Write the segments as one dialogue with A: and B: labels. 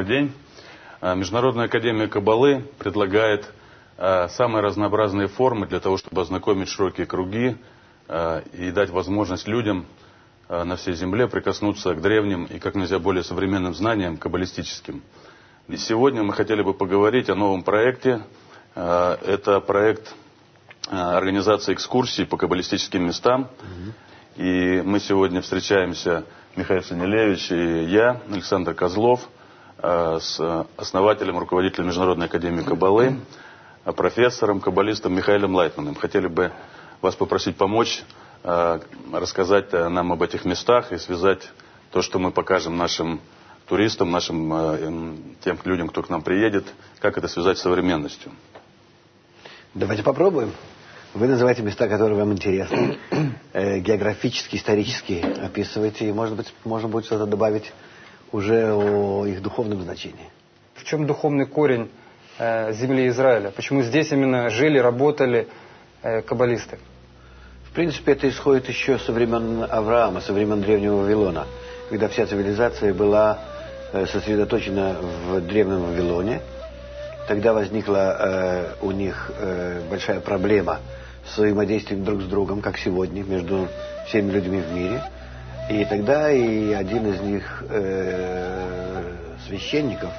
A: день. Международная академия Каббалы предлагает самые разнообразные формы для того, чтобы ознакомить широкие круги и дать возможность людям на всей земле прикоснуться к древним и как нельзя более современным знаниям каббалистическим. И сегодня мы хотели бы поговорить о новом проекте. Это проект организации экскурсий по каббалистическим местам. И мы сегодня встречаемся, Михаил Санилевич и я, Александр Козлов, с основателем, руководителем Международной академии Каббалы, профессором, каббалистом Михаилом Лайтманом. Хотели бы вас попросить помочь рассказать нам об этих местах и связать то, что мы покажем нашим туристам, тем людям, кто к нам приедет, как это связать с современностью.
B: Давайте попробуем. Вы называете места, которые вам интересны, географически, исторически описываете, и, может быть, можно будет что-то добавить уже о их духовном значении.
C: В чем духовный корень земли Израиля? Почему здесь именно жили, работали каббалисты?
B: В принципе, это исходит еще со времен Авраама, со времен Древнего Вавилона, когда вся цивилизация была сосредоточена в Древнем Вавилоне. Тогда возникла у них большая проблема с взаимодействием друг с другом, как сегодня, между всеми людьми в мире. И тогда и один из них, священников,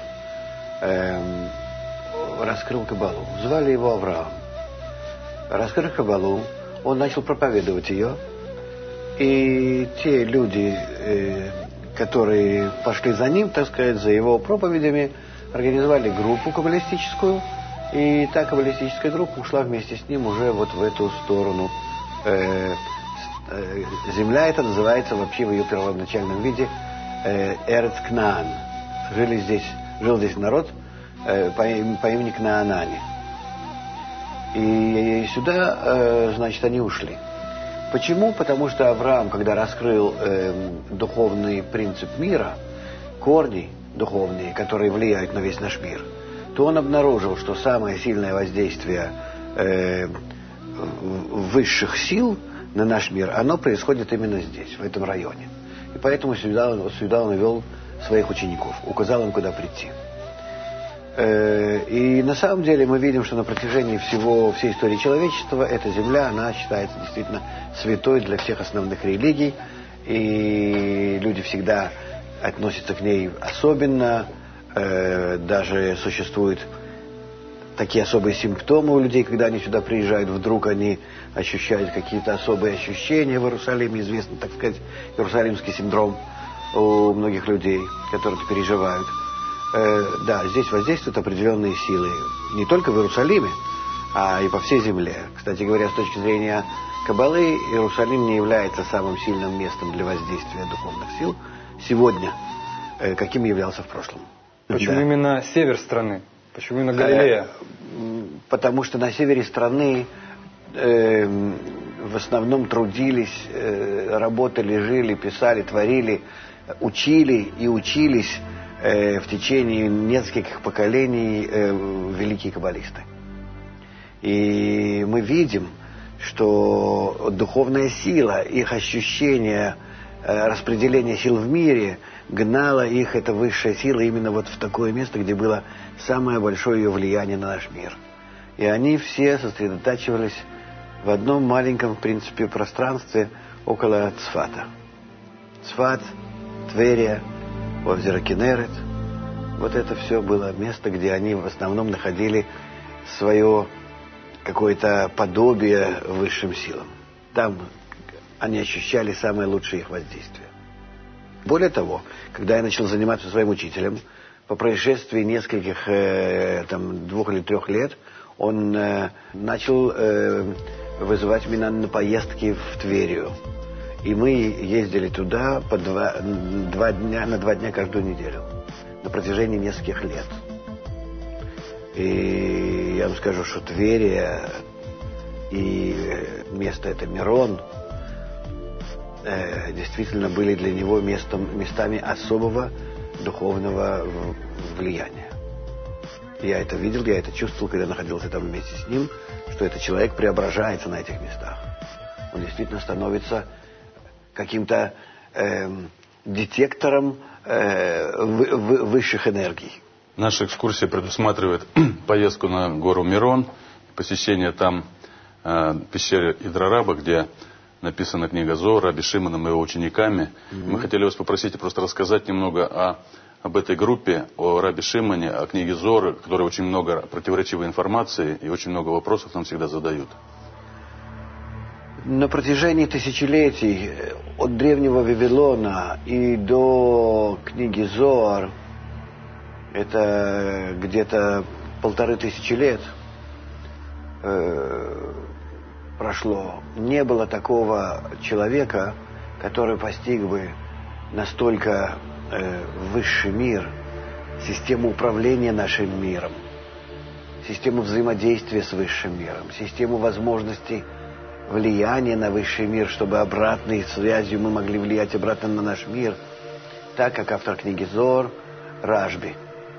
B: раскрыл Каббалу. Звали его Авраам. Раскрыл Каббалу, он начал проповедовать ее. И те люди, которые пошли за ним, так сказать, за его проповедями, организовали группу каббалистическую. И та каббалистическая группа ушла вместе с ним уже вот в эту сторону. Земля эта называется вообще в ее первоначальном виде Эрец Кнаан. Жил здесь народ по имени Кнаанане. И сюда, значит, они ушли. Почему? Потому что Авраам, когда раскрыл духовный принцип мира, корни духовные, которые влияют на весь наш мир, то он обнаружил, что самое сильное воздействие высших сил на наш мир, оно происходит именно здесь, в этом районе. И поэтому сюда он вел своих учеников, указал им, куда прийти. И на самом деле мы видим, что на протяжении всей истории человечества эта земля, она считается действительно святой для всех основных религий. И люди всегда относятся к ней особенно. Даже существуют такие особые симптомы у людей, когда они сюда приезжают, вдруг они ощущают какие-то особые ощущения в Иерусалиме, известный, так сказать, Иерусалимский синдром у многих людей, которые это переживают. Да, здесь воздействуют определенные силы, не только в Иерусалиме, а и по всей земле. Кстати говоря, с точки зрения Каббалы, Иерусалим не является самым сильным местом для воздействия духовных сил сегодня, каким являлся в прошлом.
C: Почему именно север страны? Почему именно Галилея?
B: Потому что на севере страны в основном трудились, работали, жили, писали, творили, учили и учились в течение нескольких поколений великие каббалисты. И мы видим, что духовная сила, их ощущение распределения сил в мире гнала их, эта высшая сила, именно вот в такое место, где было самое большое ее влияние на наш мир. И они все сосредотачивались в одном маленьком, в принципе, пространстве около Цфата. Цфат, Тверия, озеро Кенерет. Вот это все было место, где они в основном находили свое какое-то подобие высшим силам. Там они ощущали самое лучшее их воздействие. Более того, когда я начал заниматься своим учителем, по происшествии нескольких, 2 или 3 лет, он начал вызывать меня на поездки в Тверию. И мы ездили туда по 2 дня каждую неделю на протяжении нескольких лет. И я вам скажу, что Тверия и место это Мирон действительно были для него местами особого духовного влияния. Я это видел, я это чувствовал, когда находился там вместе с ним, что этот человек преображается на этих местах. Он действительно становится каким-то детектором высших энергий.
A: Наша экскурсия предусматривает поездку на гору Мирон, посещение там пещеры Идрараба, где написана книга Зоар Раби Шимоном и его учениками. Мы хотели вас попросить просто рассказать немного об этой группе, о Раби Шимоне, о книге Зоар, в которой очень много противоречивой информации и очень много вопросов нам всегда задают.
B: На протяжении тысячелетий, от древнего Вавилона и до книги Зоар, это где-то 1500 лет прошло, не было такого человека, который постиг бы настолько высший мир, систему управления нашим миром, систему взаимодействия с высшим миром, систему возможностей влияния на высший мир, чтобы обратной связью мы могли влиять обратно на наш мир, так как автор книги Зоар Рашби,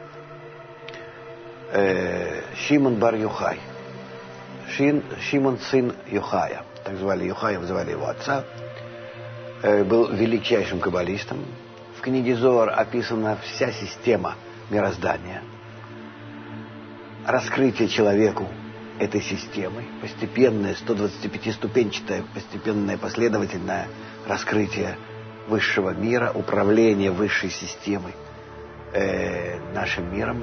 B: Шимон бар Йохай, Шимон сын Йохая, так звали Йохая, звали его отца, был величайшим каббалистом. В книге Зоар описана вся система мироздания, раскрытие человеку этой системы, постепенное, 125-ступенчатое, постепенное, последовательное раскрытие высшего мира, управление высшей системой нашим миром.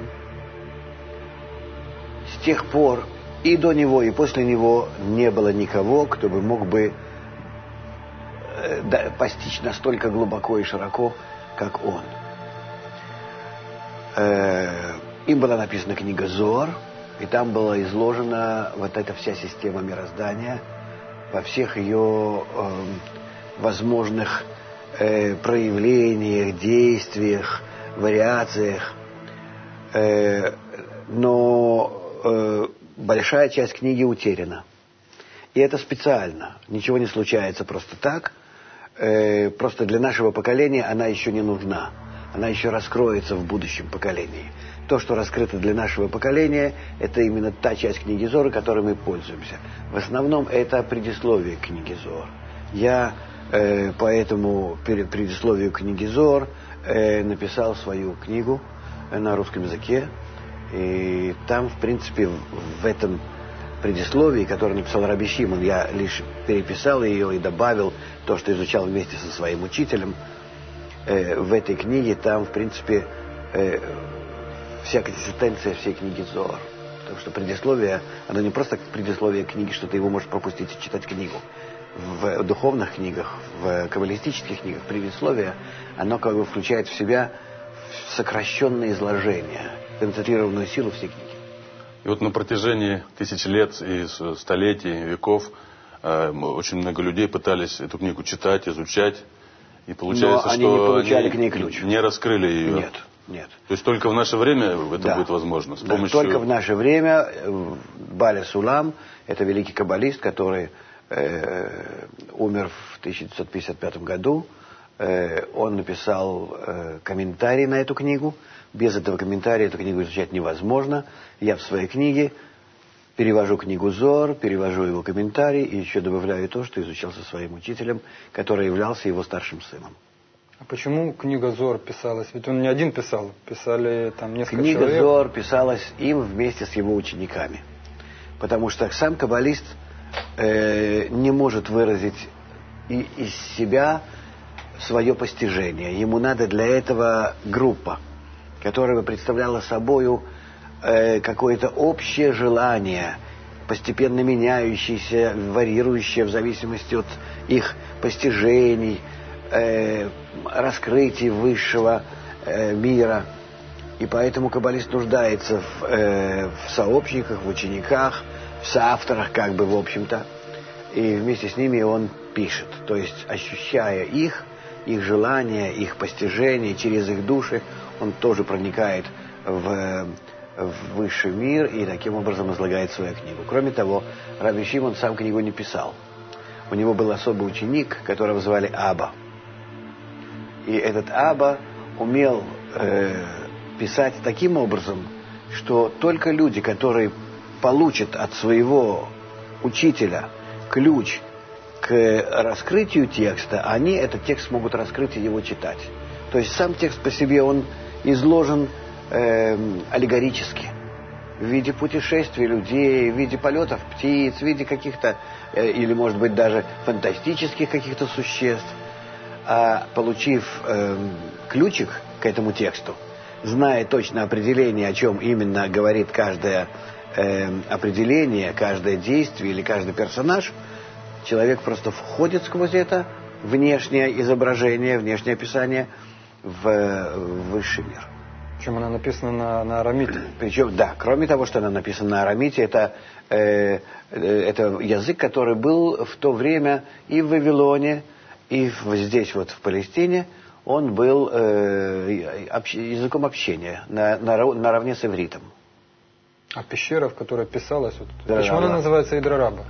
B: С тех пор и до него, и после него не было никого, кто бы мог бы постичь настолько глубоко и широко, как он. Им была написана книга Зоар, и там была изложена вот эта вся система мироздания во всех ее возможных проявлениях, действиях, вариациях. Но большая часть книги утеряна. И это специально. Ничего не случается просто так. Просто для нашего поколения она еще не нужна. Она еще раскроется в будущем поколении. То, что раскрыто для нашего поколения, это именно та часть книги Зоар, которой мы пользуемся. В основном это предисловие к книге Зоар. Я по этому предисловию книги Зоар написал свою книгу на русском языке. И там, в принципе, в этом предисловии, которое написал Раби Шимон, я лишь переписал ее и добавил то, что изучал вместе со своим учителем. В этой книге там, в принципе, вся консистенция всей книги Зоар. Потому что предисловие, оно не просто предисловие книги, что ты его можешь пропустить и читать книгу. В духовных книгах, в каббалистических книгах предисловие, оно как бы включает в себя сокращенное изложение, концентрированную силу всей книги.
A: И вот на протяжении тысяч лет и столетий, веков очень много людей пытались эту книгу читать, изучать. И получается,
B: но они
A: что
B: не получали
A: они
B: к ней ключ.
A: Не раскрыли ее.
B: Нет.
A: То есть только в наше время это будет возможно? С помощью...
B: Только в наше время Баля Сулам, это великий каббалист, который умер в 1955 году. Он написал комментарий на эту книгу. Без этого комментария эту книгу изучать невозможно. Я в своей книге перевожу книгу Зоар, перевожу его комментарий и еще добавляю то, что изучал со своим учителем, который являлся его старшим сыном.
C: А почему книга Зоар писалась? Ведь он не один писал, писали там несколько человек.
B: Книга Зоар писалась им вместе с его учениками. Потому что сам каббалист не может выразить из себя свое постижение. Ему надо для этого группа, которая бы представляла собою какое-то общее желание, постепенно меняющееся, варьирующее в зависимости от их постижений, раскрытий высшего мира. И поэтому каббалист нуждается в сообщниках, в учениках, в соавторах, как бы, в общем-то. И вместе с ними он пишет. То есть, ощущая их желания, их постижения, через их души, он тоже проникает в высший мир и таким образом излагает свою книгу. Кроме того, Раби Шимон сам книгу не писал. У него был особый ученик, которого звали Аба. И этот Аба умел писать таким образом, что только люди, которые получат от своего учителя ключ к раскрытию текста, они этот текст смогут раскрыть и его читать. То есть сам текст по себе, он изложен аллегорически. В виде путешествий людей, в виде полетов птиц, в виде каких-то, или может быть даже фантастических каких-то существ. А получив ключик к этому тексту, зная точно определение, о чем именно говорит каждое определение, каждое действие или каждый персонаж, человек просто входит сквозь это внешнее изображение, внешнее описание в высший мир.
C: Причем она написана на арамите.
B: Причем, да, кроме того, что она написана на арамите, это язык, который был в то время и в Вавилоне, и здесь вот в Палестине. Он был языком общения наравне с ивритом.
C: А пещера, в которой писалась,
B: Да,
C: почему она называется Идрараба?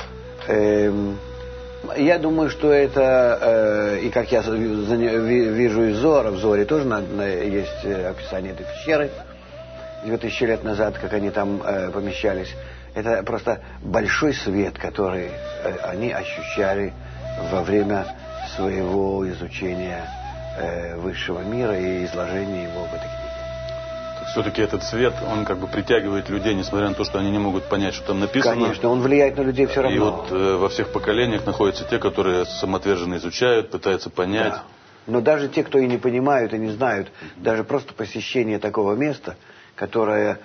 B: Я думаю, что это, и как я вижу из Зора, в Зоре тоже есть описание этой пещеры, 2000 лет назад, как они там помещались. Это просто большой свет, который они ощущали во время своего изучения высшего мира и изложения его в этой книге.
A: Все-таки этот свет, он как бы притягивает людей, несмотря на то, что они не могут понять, что там написано.
B: Конечно, он влияет на людей все равно.
A: И вот во всех поколениях находятся те, которые самоотверженно изучают, пытаются понять.
B: Да. Но даже те, кто и не понимают, и не знают, даже просто посещение такого места, которое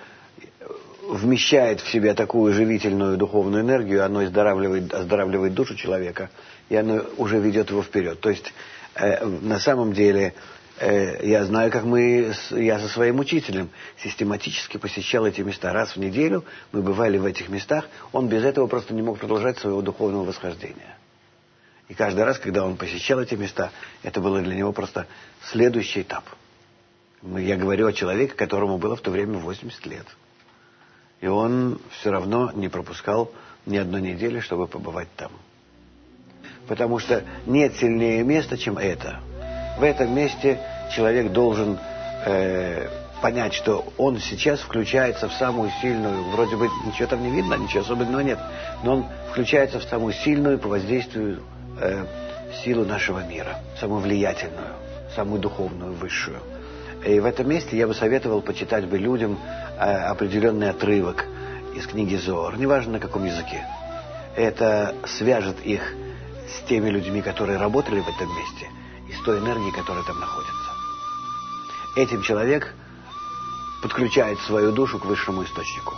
B: вмещает в себя такую живительную духовную энергию, оно оздоравливает душу человека, и оно уже ведет его вперед. То есть, на самом деле, я знаю, как я со своим учителем систематически посещал эти места. Раз в неделю мы бывали в этих местах, он без этого просто не мог продолжать своего духовного восхождения. И каждый раз, когда он посещал эти места, это было для него просто следующий этап. Я говорю о человеке, которому было в то время 80 лет. И он все равно не пропускал ни одной недели, чтобы побывать там. Потому что нет сильнее места, чем это. В этом месте человек должен понять, что он сейчас включается в самую сильную, вроде бы ничего там не видно, ничего особенного нет, но он включается в самую сильную по воздействию силу нашего мира, самую влиятельную, самую духовную, высшую. И в этом месте я бы советовал почитать бы людям определенный отрывок из книги Зоар, неважно на каком языке. Это свяжет их с теми людьми, которые работали в этом месте, и с той энергией, которая там находится. Этим человек подключает свою душу к высшему источнику.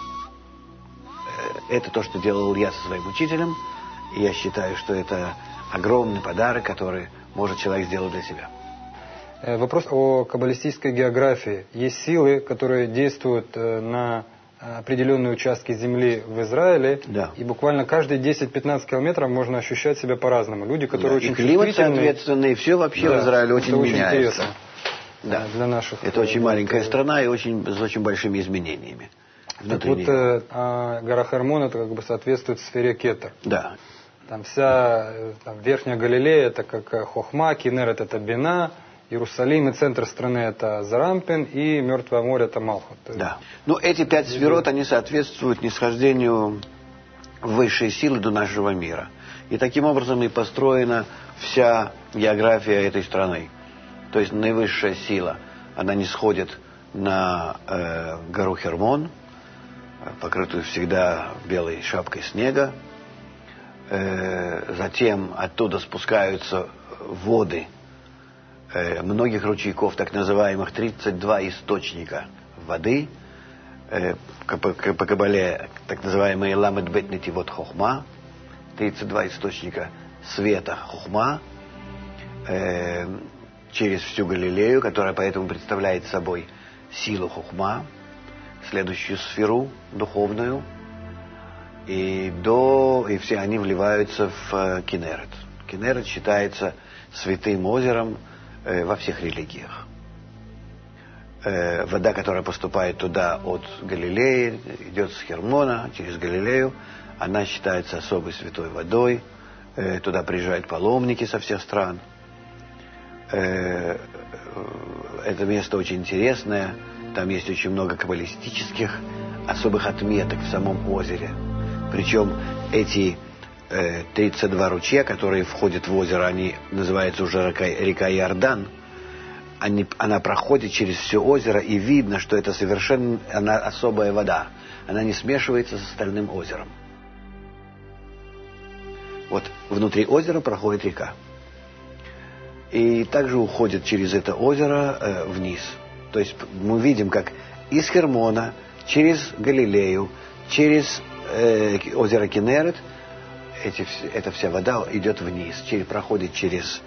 B: Это то, что делал я со своим учителем, и я считаю, что это огромный подарок, который может человек сделать для себя.
C: Вопрос о каббалистической географии. Есть силы, которые действуют на определенные участки земли в Израиле,
B: да.
C: И буквально каждые 10-15 километров можно ощущать себя по-разному. Люди, которые очень
B: чувствительные. И климат, соответственно, и все вообще в Израиле очень меняется.
C: Да. Для наших.
B: Это очень маленькая страна и с очень большими изменениями.
C: Так вот, гора Хермон, это как бы соответствует сфере Кетер.
B: Да.
C: Там вся Верхняя Галилея, это как Хохма, Кинерет это Бина, Иерусалим и центр страны это Зарампин, и Мертвое море это Малхут.
B: Да. Но эти 5 сферот, они соответствуют нисхождению высшей силы до нашего мира. И таким образом и построена вся география этой страны. То есть наивысшая сила, она нисходит на гору Хермон, покрытую всегда белой шапкой снега. Затем оттуда спускаются воды многих ручейков, так называемых 32 источника воды, по Кабале так называемые Ламед Бет Нетивот Хохма, 32 источника света Хохма, через всю Галилею, которая поэтому представляет собой силу Хохма, следующую сферу духовную, и все они вливаются в Кинерет. Кинерет считается святым озером во всех религиях. Вода, которая поступает туда от Галилеи, идет с Хермона через Галилею, она считается особой святой водой. Туда приезжают паломники со всех стран. Это место очень интересное. Там есть очень много каббалистических особых отметок в самом озере. Причем эти 32 ручья, которые входят в озеро, они называются уже река Иордан. она проходит через все озеро, и видно, что это совершенно она особая вода. Она не смешивается с остальным озером. Вот внутри озера проходит река. И также уходит через это озеро вниз. То есть мы видим, как из Хермона через Галилею, через озеро Кинерет, эта вся вода идет вниз, проходит через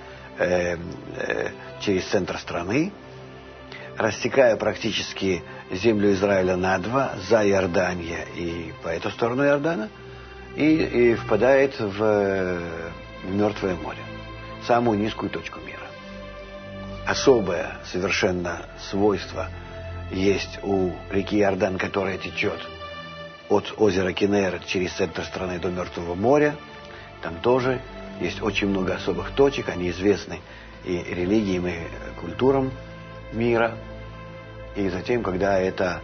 B: центр страны, растекая практически землю Израиля надво, за Иордания и по эту сторону Иордана, и впадает в Мертвое море, самую низкую точку мира. Особое совершенно свойство есть у реки Иордан, которая течет от озера Кинерет через центр страны до Мертвого моря. Там тоже есть очень много особых точек, они известны и религиям, и культурам мира. И затем, когда эта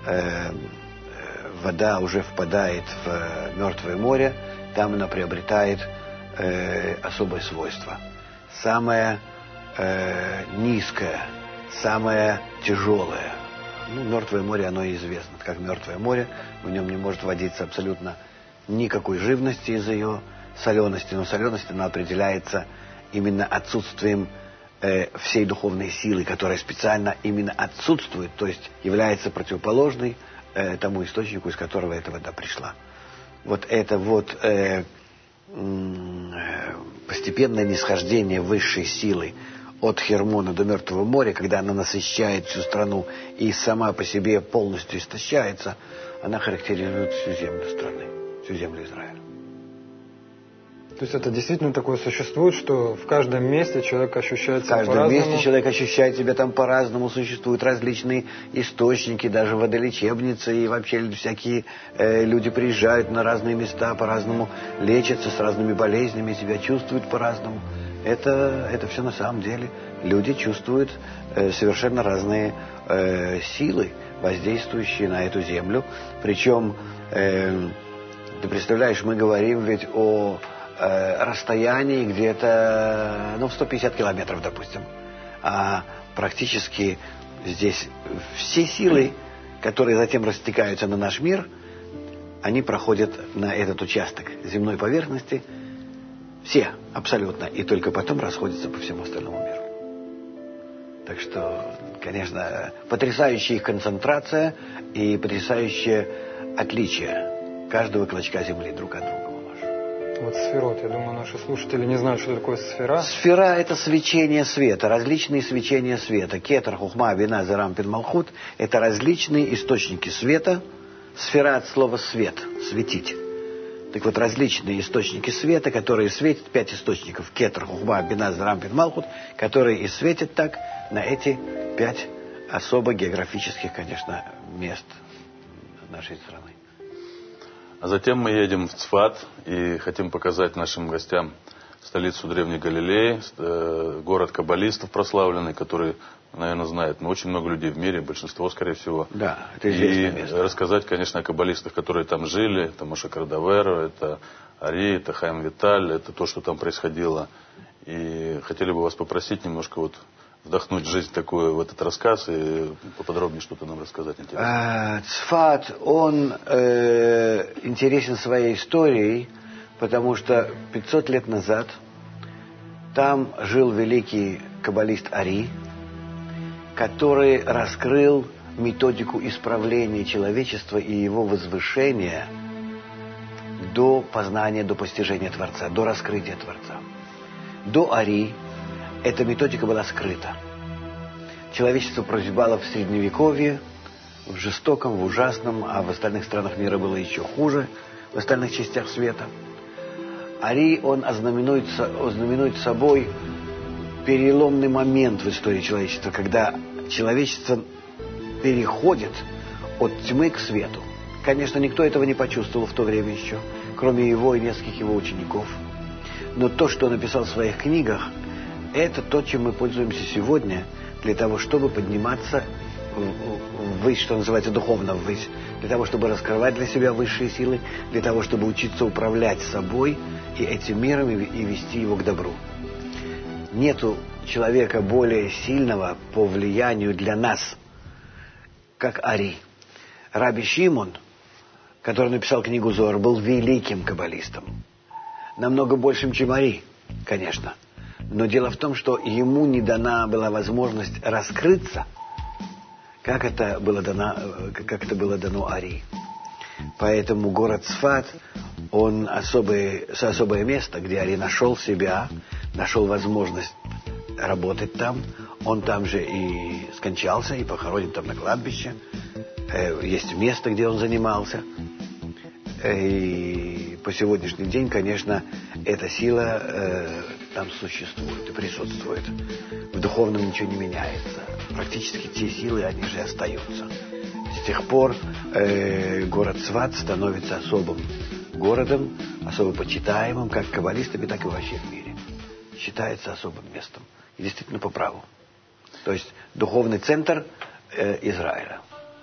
B: вода уже впадает в Мертвое море, там она приобретает особое свойство. Самое низкое, самое тяжелое. Мертвое море, оно и известно как Мертвое море. В нем не может водиться абсолютно никакой живности из-за ее солености. Но соленость, она определяется именно отсутствием всей духовной силы, которая специально именно отсутствует, то есть является противоположной тому источнику, из которого эта вода пришла. Вот это вот постепенное нисхождение высшей силы от Хермона до Мертвого моря, когда она насыщает всю страну и сама по себе полностью истощается, она характеризует всю землю страны, всю землю Израиля.
C: То есть это действительно такое существует, что в каждом месте человек ощущает себя по-разному?
B: В каждом месте человек ощущает себя там по-разному. Существуют различные источники, даже водолечебницы, и вообще всякие люди приезжают на разные места, по-разному лечатся, с разными болезнями, себя чувствуют по-разному. Это все на самом деле. Люди чувствуют совершенно разные силы, воздействующие на эту землю. Причем, ты представляешь, мы говорим ведь о расстоянии где-то в 150 километров, допустим. А практически здесь все силы, которые затем растекаются на наш мир, они проходят на этот участок земной поверхности, все абсолютно, и только потом расходятся по всему остальному миру. Так что, конечно, потрясающая их концентрация и потрясающее отличие каждого клочка земли друг от друга.
C: Вот сферот, я думаю, наши слушатели не знают, что такое сфера.
B: Сфера – это свечение света, различные свечения света. Кетер, хухма, бина, зарампин, малхут – это различные источники света. Сфера от слова свет, светить. Так вот, различные источники света, которые светят, 5 источников, кетер, хухма, бина, зарампин, малхут, которые и светят так на эти 5 особо географических, конечно, мест нашей страны.
A: А затем мы едем в Цфат и хотим показать нашим гостям столицу Древней Галилеи, город каббалистов прославленный, который, наверное, знает, но очень много людей в мире, большинство, скорее всего.
B: Да, это известное место.
A: И рассказать, конечно, о каббалистах, которые там жили. Это Моше Кардавер, это Ари, это Хаим Виталь, это то, что там происходило. И хотели бы вас попросить немножко вот вдохнуть жизнь такую в этот рассказ и поподробнее что-то нам рассказать интересно.
B: Цфат, он интересен своей историей, потому что 500 лет назад там жил великий каббалист Ари, который раскрыл методику исправления человечества и его возвышения до познания, до постижения Творца, до раскрытия Творца. До Ари эта методика была скрыта. Человечество прозябало в Средневековье, в жестоком, в ужасном, а в остальных странах мира было еще хуже, в остальных частях света. Ари, он ознаменует собой переломный момент в истории человечества, когда человечество переходит от тьмы к свету. Конечно, никто этого не почувствовал в то время еще, кроме его и нескольких его учеников. Но то, что он написал в своих книгах, это то, чем мы пользуемся сегодня для того, чтобы подниматься ввысь, что называется, духовно ввысь, для того, чтобы раскрывать для себя высшие силы, для того, чтобы учиться управлять собой и этим миром и вести его к добру. Нету человека более сильного по влиянию для нас, как Ари. Раби Шимон, который написал книгу Зоар, был великим каббалистом. Намного большим, чем Ари, конечно. Но дело в том, что ему не дана была возможность раскрыться, как это было дано Ари. Поэтому город Цфат, он особое место, где Ари нашел себя, нашел возможность работать там. Он там же и скончался, и похоронен там на кладбище. Есть место, где он занимался. И по сегодняшний день, конечно, эта сила там существует и присутствует. В духовном ничего не меняется. Практически те силы, они же остаются. С тех пор город Цфат становится особым городом, особо почитаемым, как каббалистами, так и вообще в мире. Считается особым местом. И действительно по праву. То есть духовный центр Израиля.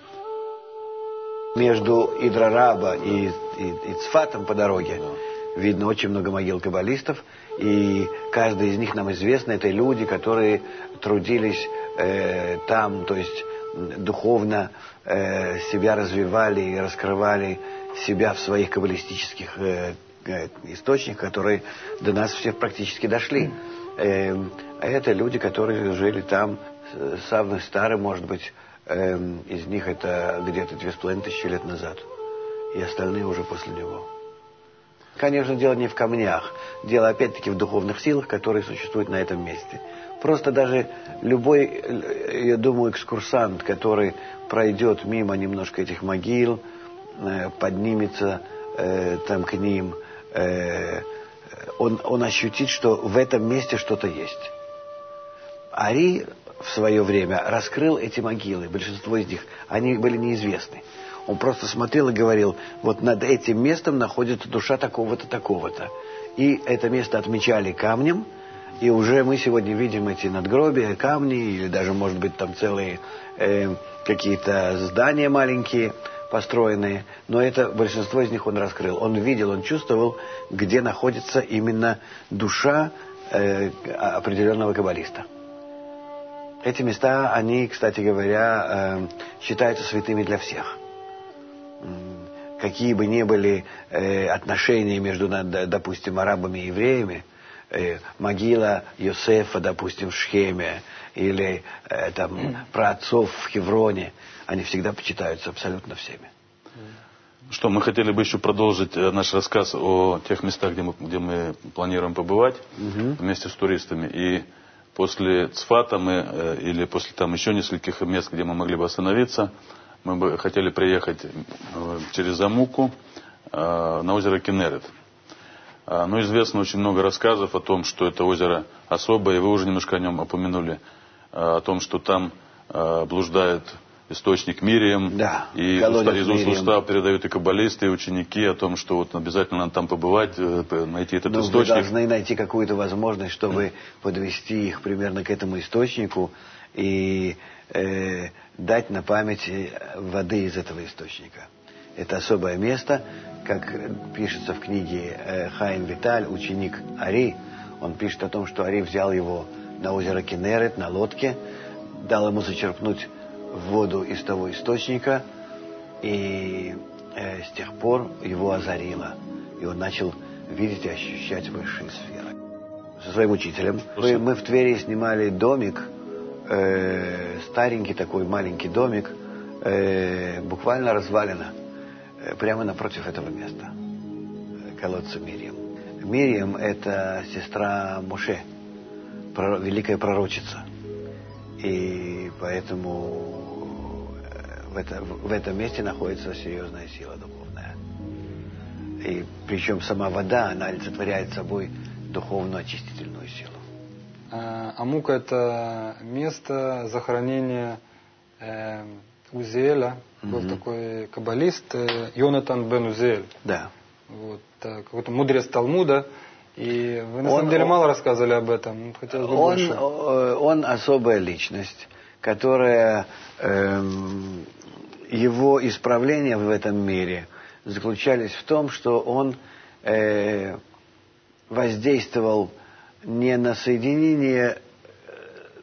B: Между Идрараба и Цфатом по дороге видно очень много могил каббалистов, и каждый из них нам известно, это люди, которые трудились там, то есть духовно себя развивали и раскрывали себя в своих каббалистических источниках, которые до нас всех практически дошли. Это люди, которые жили там, самый старый, может быть, из них это где-то 2500 лет назад. И остальные уже после него. Конечно, дело не в камнях. Дело опять-таки в духовных силах, которые существуют на этом месте. Просто даже любой, я думаю, экскурсант, который пройдет мимо немножко этих могил, поднимется там к ним, он ощутит, что в этом месте что-то есть. Ари в свое время раскрыл эти могилы, большинство из них, они были неизвестны. Он просто смотрел и говорил, вот над этим местом находится душа такого-то, такого-то. И это место отмечали камнем, и уже мы сегодня видим эти надгробия, камни, или даже, может быть, там целые какие-то здания маленькие, построенные. Но это большинство из них он раскрыл. Он видел, он чувствовал, где находится именно душа определенного каббалиста. Эти места, они, кстати говоря, считаются святыми для всех. Какие бы ни были отношения между, допустим, арабами и евреями, могила Йосефа, допустим, в Шхеме, или там праотцов в Хевроне, они всегда почитаются абсолютно всеми.
A: Что, мы хотели бы еще продолжить наш рассказ о тех местах, где мы планируем побывать вместе с туристами. И после Цфата или после там еще нескольких мест, где мы могли бы остановиться, мы бы хотели приехать через Амуку на озеро Кинерет. Но известно очень много рассказов о том, что это озеро особое, и вы уже немножко о нем упомянули, о том, что там блуждает источник Мириам,
B: да,
A: и из уст в уста передают и каббалисты, и ученики о том, что вот обязательно надо там побывать, найти этот источник.
B: Вы должны найти какую-то возможность, чтобы подвести их примерно к этому источнику и дать на память воды из этого источника. Это особое место, как пишется в книге Хаим Виталь, ученик Ари. Он пишет о том, что Ари взял его на озеро Кинерет, на лодке, дал ему зачерпнуть воду из того источника, и с тех пор его озарило. И он начал видеть и ощущать высшие сферы. Со своим учителем. Мы в Твери снимали домик, старенький такой маленький домик, буквально развалина, прямо напротив этого места, колодца Мириам. Мириам — это сестра Моше, великая пророчица. И поэтому в этом месте находится серьезная сила духовная. И причем сама вода, она олицетворяет собой духовную очистительную силу.
C: Амука — это место захоронения Узиэля. Был такой каббалист Йонатан бен Узиэль.
B: Да.
C: Вот, какой-то мудрец Талмуда. И вы, на самом деле, мало рассказывали об этом. Хотелось бы больше.
B: Он особая личность, которая... его исправления в этом мире заключались в том, что он воздействовал не на соединение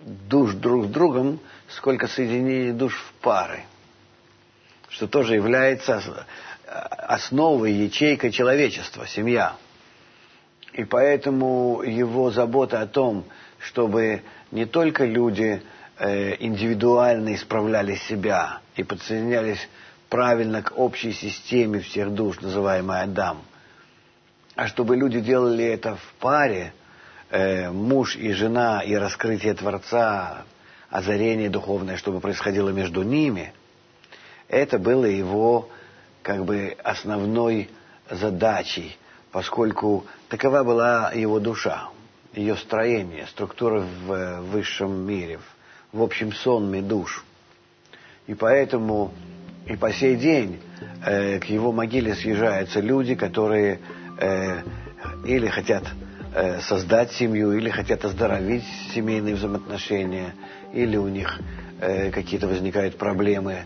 B: душ друг с другом, сколько соединений душ в пары, что тоже является основой, ячейкой человечества, семья. И поэтому его забота о том, чтобы не только люди индивидуально исправляли себя и подсоединялись правильно к общей системе всех душ, называемой Адам, а чтобы люди делали это в паре, муж и жена, и раскрытие Творца, озарение духовное, чтобы происходило между ними, это было его как бы основной задачей, поскольку такова была его душа, ее строение, структура в высшем мире, в общем сонме душ. И поэтому и по сей день к его могиле съезжаются люди, которые или хотят создать семью, или хотят оздоровить семейные взаимоотношения, или у них какие-то возникают проблемы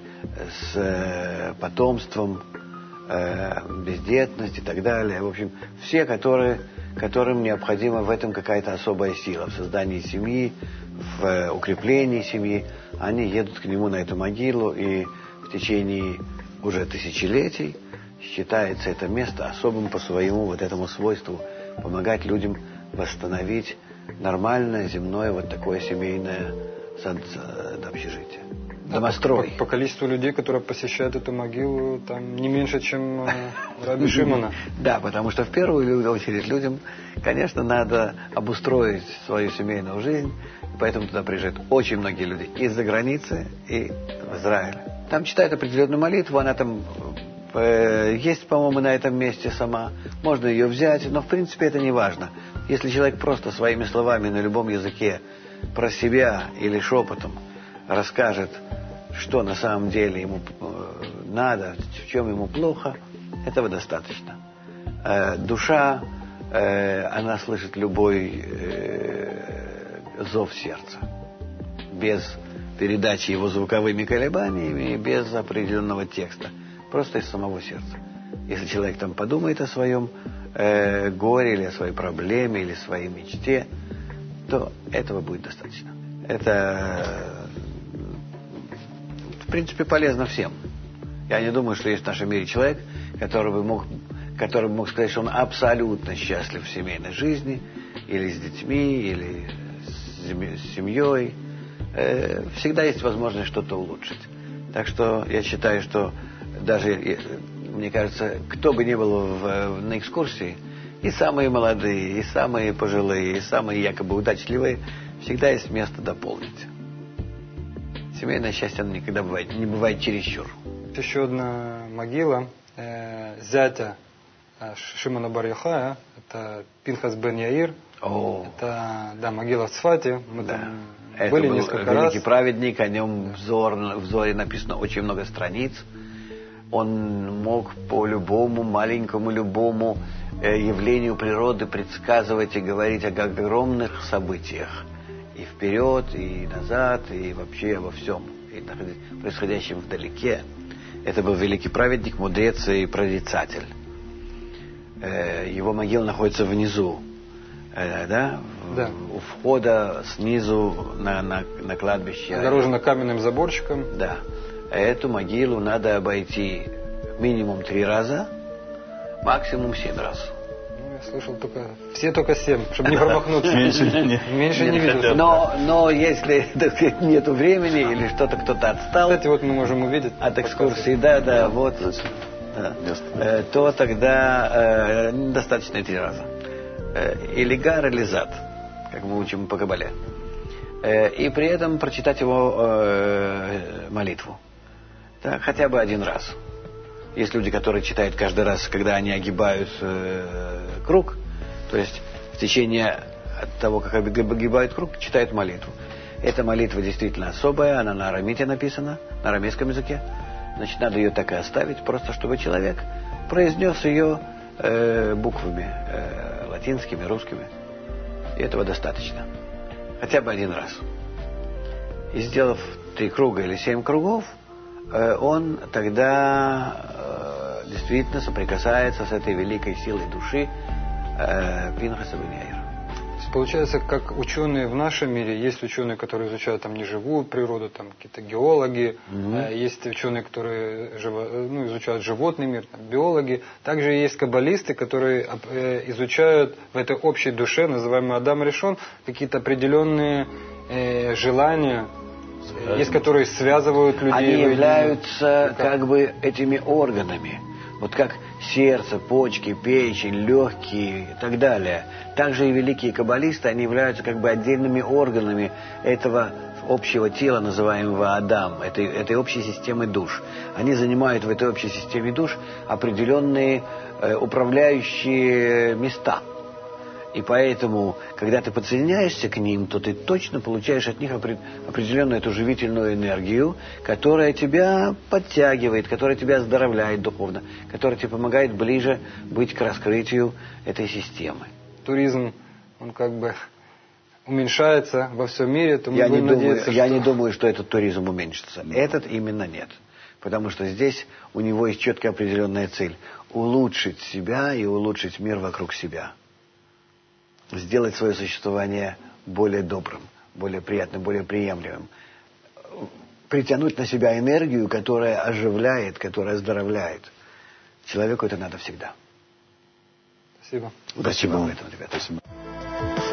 B: с потомством, бездетность и так далее. В общем, все, которым необходима в этом какая-то особая сила, в создании семьи, в укреплении семьи, они едут к нему на эту могилу, и в течение уже тысячелетий считается это место особым по своему вот этому свойству помогать людям восстановить нормальное земное вот такое семейное общежитие. Домострой.
C: По количеству людей, которые посещают эту могилу, там не меньше, чем Раби Шимона.
B: Да, потому что в первую очередь людям, конечно, надо обустроить свою семейную жизнь, поэтому туда приезжают очень многие люди из-за границы и в Израиль. Там читают определенную молитву, она там есть, по-моему, на этом месте сама. Можно ее взять, но в принципе это не важно. Если человек просто своими словами на любом языке про себя или шепотом расскажет, что на самом деле ему надо, в чем ему плохо, этого достаточно. Душа, она слышит любой зов сердца, без передачи его звуковыми колебаниями, без определенного текста, просто из самого сердца. Если человек там подумает о своем горе, или о своей проблеме, или своей мечте, то этого будет достаточно. Это, в принципе, полезно всем. Я не думаю, что есть в нашем мире человек, который бы мог сказать, что он абсолютно счастлив в семейной жизни, или с детьми, или с семьей. Всегда есть возможность что-то улучшить. Так что я считаю, что даже, мне кажется, кто бы ни был на экскурсии, и самые молодые, и самые пожилые, и самые якобы удачливые, всегда есть место дополнить. Семейное счастье, оно никогда не бывает чересчур.
C: Еще одна могила зятя Шимона бар Йохая, это Пинхас бен Яир. Это, могила в Цфате. Мы там были несколько раз.
B: Великий праведник, о нем в Зоре написано очень много страниц. Он мог по любому маленькому, любому явлению природы предсказывать и говорить о огромных событиях. И вперед, и назад, и вообще обо всем, и происходящем вдалеке. Это был великий праведник, мудрец и прорицатель. Его могила находится внизу, у входа снизу на кладбище.
C: Огорожена каменным заборчиком.
B: Да. Эту могилу надо обойти минимум 3 раза, максимум 7 раз.
C: Я слышал только 7, чтобы не промахнуться. Меньше не видел.
B: Но если нету времени или что-то кто-то отстал.
C: Кстати, вот мы можем увидеть.
B: От экскурсии, то тогда достаточно и 3 раза. Или гар, или зад, как мы учим по Кабале. И при этом прочитать его молитву. Так, хотя бы 1 раз. Есть люди, которые читают каждый раз, когда они огибают круг, то есть в течение того, как огибают круг, читают молитву. Эта молитва действительно особая, она на арамите написана, на арамейском языке. Значит, надо ее так и оставить, просто чтобы человек произнес ее буквами латинскими, русскими. И этого достаточно. Хотя бы 1 раз. И сделав 3 круга или 7 кругов, он тогда действительно соприкасается с этой великой силой души Пинхаса бен Яира.
C: Получается, как ученые в нашем мире, есть ученые, которые изучают там неживую природу, там какие-то геологи, есть ученые, которые изучают животный мир, там, биологи. Также есть каббалисты, которые изучают в этой общей душе, называемой Адам Ришон, какие-то определенные желания, есть, которые связывают людей.
B: Они являются как бы этими органами. Вот как сердце, почки, печень, легкие и так далее. Также и великие каббалисты, они являются как бы отдельными органами этого общего тела, называемого Адам, этой общей системы душ. Они занимают в этой общей системе душ определенные управляющие места. И поэтому, когда ты подсоединяешься к ним, то ты точно получаешь от них определенную эту живительную энергию, которая тебя подтягивает, которая тебя оздоровляет духовно, которая тебе помогает ближе быть к раскрытию этой системы.
C: Туризм, он как бы уменьшается во всем мире, то мы
B: я
C: будем надеяться,
B: я не думаю, что этот туризм уменьшится. Этот именно нет. Потому что здесь у него есть четкая определенная цель – улучшить себя и улучшить мир вокруг себя. Сделать свое существование более добрым, более приятным, более приемлемым. Притянуть на себя энергию, которая оживляет, которая оздоровляет. Человеку это надо всегда.
C: Спасибо.
B: Спасибо вам, ребята. Спасибо.